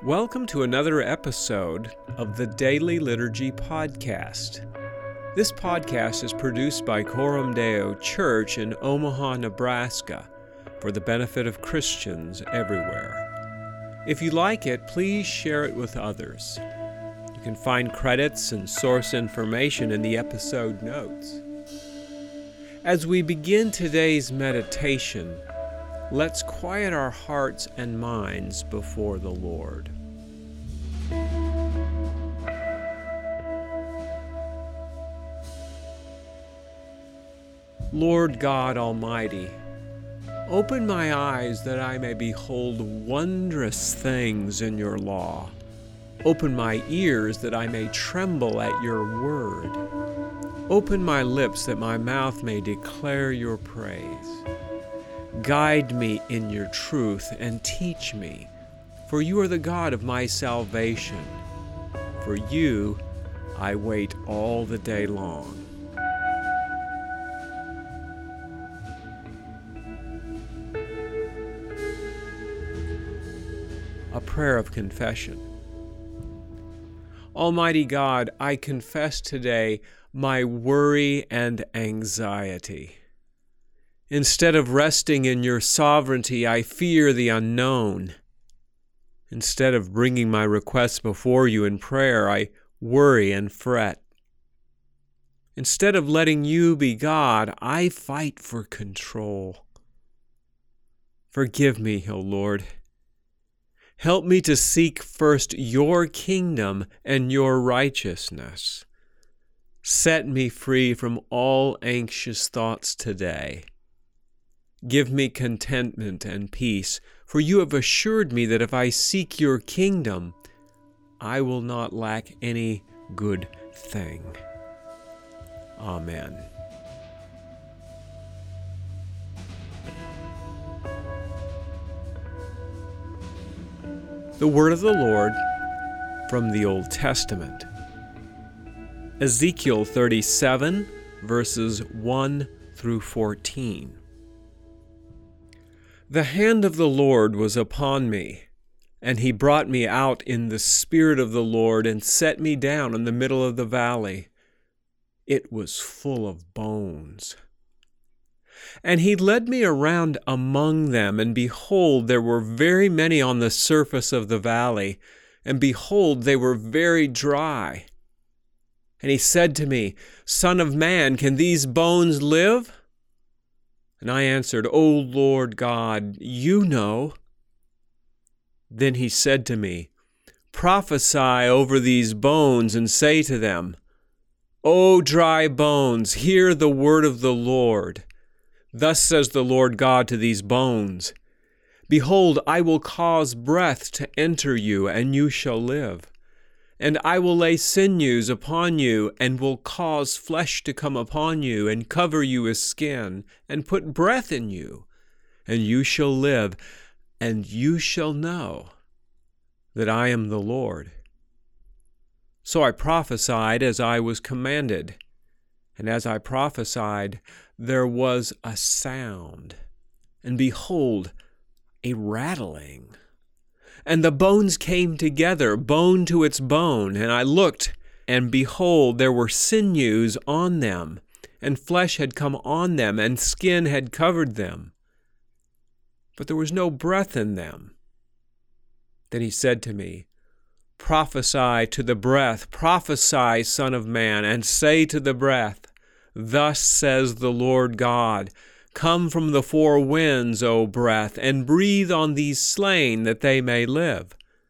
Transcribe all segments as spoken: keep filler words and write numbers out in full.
Welcome to another episode of the Daily Liturgy Podcast. This podcast is produced by Coram Deo Church in Omaha, Nebraska, for the benefit of Christians everywhere. If you like it, please share it with others. You can find credits and source information in the episode notes. As we begin today's meditation, let's quiet our hearts and minds before the Lord. Lord God Almighty, open my eyes that I may behold wondrous things in your law. Open my ears that I may tremble at your word. Open my lips that my mouth may declare your praise. Guide me in your truth and teach me, for you are the God of my salvation. For you I wait all the day long. A prayer of confession. Almighty God, I confess today my worry and anxiety. Instead of resting in your sovereignty, I fear the unknown. Instead of bringing my requests before you in prayer, I worry and fret. Instead of letting you be God, I fight for control. Forgive me, O Lord. Help me to seek first your kingdom and your righteousness. Set me free from all anxious thoughts today. Give me contentment and peace, for you have assured me that if I seek your kingdom, I will not lack any good thing. Amen. The word of the Lord from the Old Testament. Ezekiel thirty-seven, verses one through fourteen. The hand of the Lord was upon me, and he brought me out in the spirit of the Lord and set me down in the middle of the valley. It was full of bones. And he led me around among them, and behold, there were very many on the surface of the valley, and behold, they were very dry. And he said to me, Son of man, can these bones live? And I answered, O Lord God, you know. Then he said to me, Prophesy over these bones, and say to them, O dry bones, hear the word of the Lord. Thus says the Lord God to these bones, Behold, I will cause breath to enter you, and you shall live. And I will lay sinews upon you, and will cause flesh to come upon you, and cover you with skin, and put breath in you, and you shall live, and you shall know that I am the Lord. So I prophesied as I was commanded, and as I prophesied, there was a sound, and behold, a rattling. And the bones came together, bone to its bone, and I looked, and behold, there were sinews on them, and flesh had come on them, and skin had covered them. But there was no breath in them. Then he said to me, Prophesy to the breath, prophesy, Son of man, and say to the breath, Thus says the Lord God, Come from the four winds, O breath, and breathe on these slain, that they may live.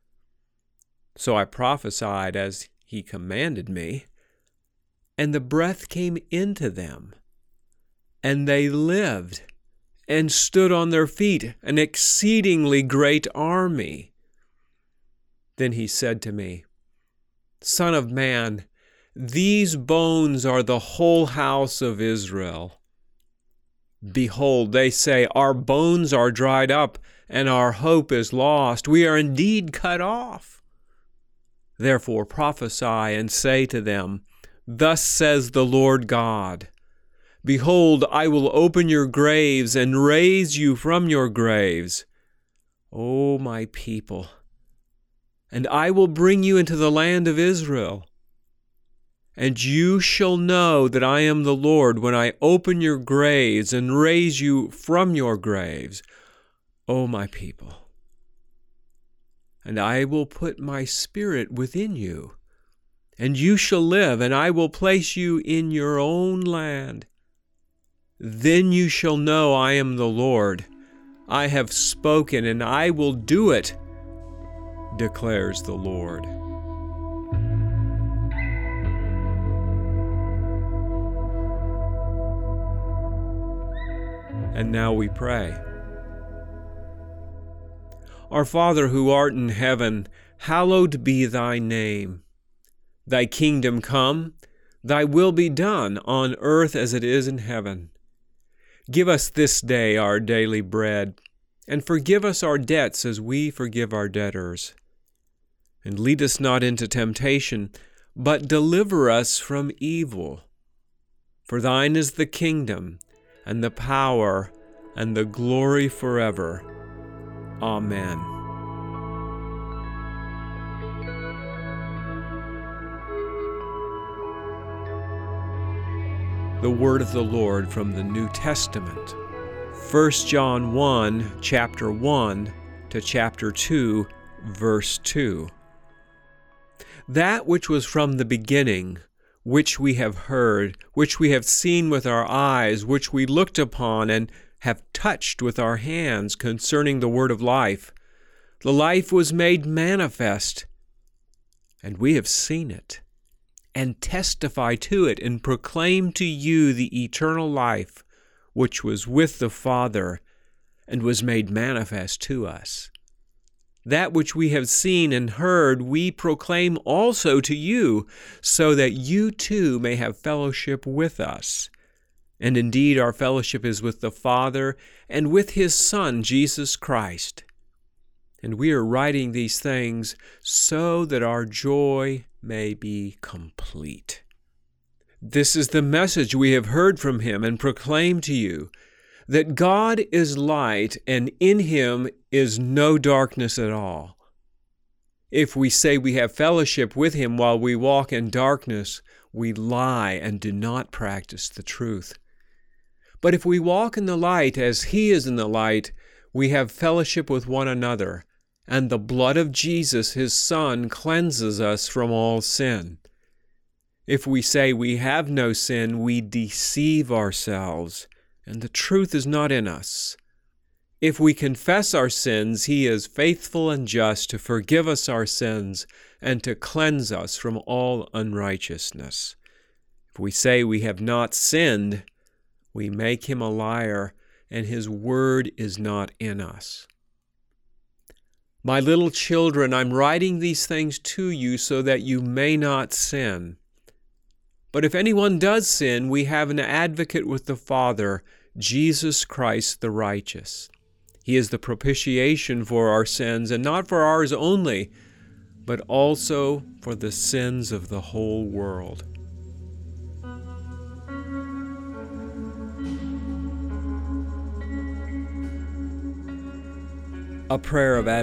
So I prophesied as he commanded me, and the breath came into them, and they lived, and stood on their feet, an exceedingly great army. Then he said to me, Son of man, these bones are the whole house of Israel. Behold, they say, Our bones are dried up, and our hope is lost. We are indeed cut off. Therefore prophesy and say to them, Thus says the Lord God, Behold, I will open your graves and raise you from your graves. O my people, and I will bring you into the land of Israel. And you shall know that I am the Lord when I open your graves and raise you from your graves, O my people. And I will put my spirit within you, and you shall live, and I will place you in your own land. Then you shall know I am the Lord. I have spoken, and I will do it, declares the Lord. And now we pray. Our Father who art in heaven, hallowed be thy name. Thy kingdom come, thy will be done on earth as it is in heaven. Give us this day our daily bread, and forgive us our debts as we forgive our debtors. And lead us not into temptation, but deliver us from evil. For thine is the kingdom, and the power, and the glory forever. Amen. The word of the Lord from the New Testament. First John one, chapter one to chapter two, verse two. That which was from the beginning, which we have heard, which we have seen with our eyes, which we looked upon and have touched with our hands concerning the word of life. The life was made manifest, and we have seen it, and testify to it, and proclaim to you the eternal life, which was with the Father, and was made manifest to us. That which we have seen and heard we proclaim also to you, so that you too may have fellowship with us. And indeed our fellowship is with the Father and with His Son, Jesus Christ. And we are writing these things so that our joy may be complete. This is the message we have heard from Him and proclaim to you, that God is light, and in Him is no darkness at all. If we say we have fellowship with Him while we walk in darkness, we lie and do not practice the truth. But if we walk in the light as He is in the light, we have fellowship with one another, and the blood of Jesus, His Son, cleanses us from all sin. If we say we have no sin, we deceive ourselves, and the truth is not in us. If we confess our sins, He is faithful and just to forgive us our sins and to cleanse us from all unrighteousness. If we say we have not sinned, we make Him a liar, and His word is not in us. My little children, I'm writing these things to you so that you may not sin. But if anyone does sin, we have an advocate with the Father, Jesus Christ the righteous. He is the propitiation for our sins, and not for ours only, but also for the sins of the whole world. A prayer of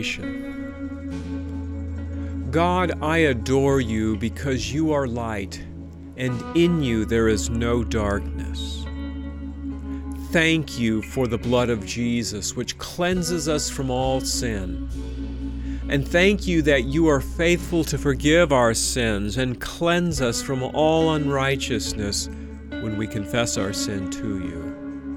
adoration. God, I adore you because you are light, and in you there is no darkness. Thank you for the blood of Jesus, which cleanses us from all sin. And thank you that you are faithful to forgive our sins and cleanse us from all unrighteousness when we confess our sin to you.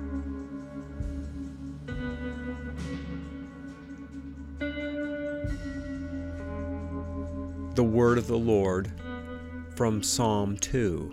The word of the Lord from Psalm two.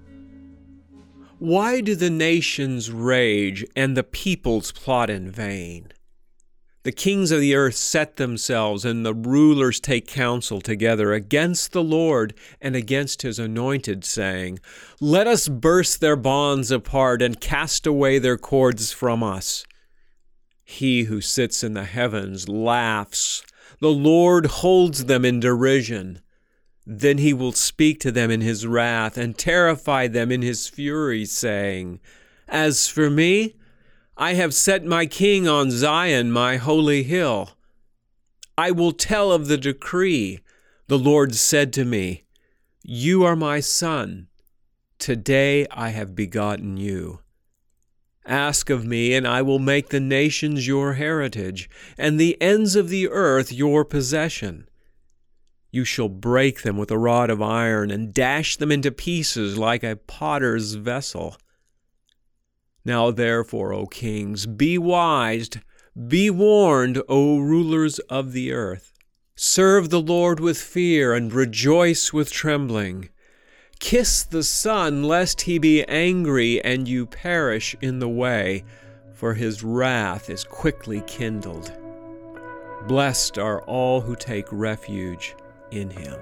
Why do the nations rage and the peoples plot in vain? The kings of the earth set themselves, and the rulers take counsel together against the Lord and against His anointed, saying, Let us burst their bonds apart and cast away their cords from us. He who sits in the heavens laughs. The Lord holds them in derision. Then He will speak to them in His wrath and terrify them in His fury, saying, As for me, I have set my king on Zion, my holy hill. I will tell of the decree. The Lord said to me, You are my son. Today I have begotten you. Ask of me, and I will make the nations your heritage, and the ends of the earth your possession. You shall break them with a rod of iron, and dash them into pieces like a potter's vessel. Now therefore, O kings, be wise, be warned, O rulers of the earth. Serve the Lord with fear, and rejoice with trembling. Kiss the Son, lest he be angry and you perish in the way, for his wrath is quickly kindled. Blessed are all who take refuge in him.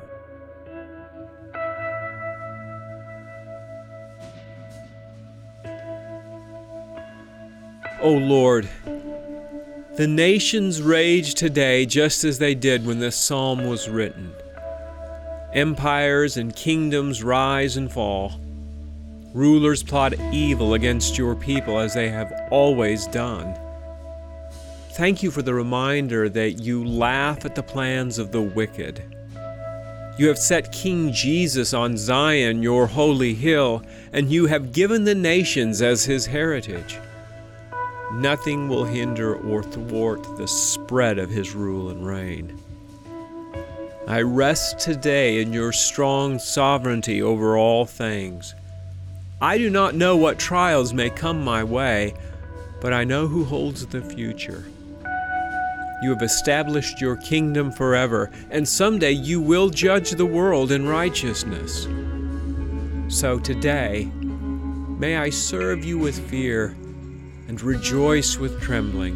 O Lord, the nations rage today just as they did when this psalm was written. Empires and kingdoms rise and fall. Rulers plot evil against your people as they have always done. Thank you for the reminder that you laugh at the plans of the wicked. You have set King Jesus on Zion, your holy hill, and you have given the nations as his heritage. Nothing will hinder or thwart the spread of his rule and reign. I rest today in your strong sovereignty over all things. I do not know what trials may come my way, but I know who holds the future. You have established your kingdom forever, and someday you will judge the world in righteousness. So today, may I serve you with fear and rejoice with trembling.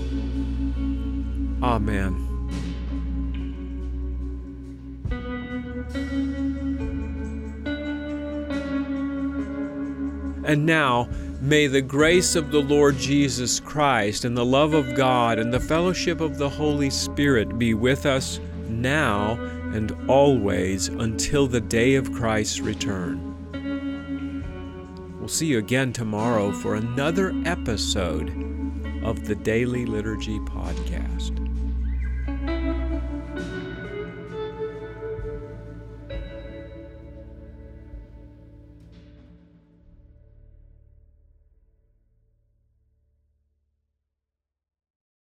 Amen. And now, may the grace of the Lord Jesus Christ and the love of God and the fellowship of the Holy Spirit be with us now and always until the day of Christ's return. We'll see you again tomorrow for another episode of the Daily Liturgy Podcast.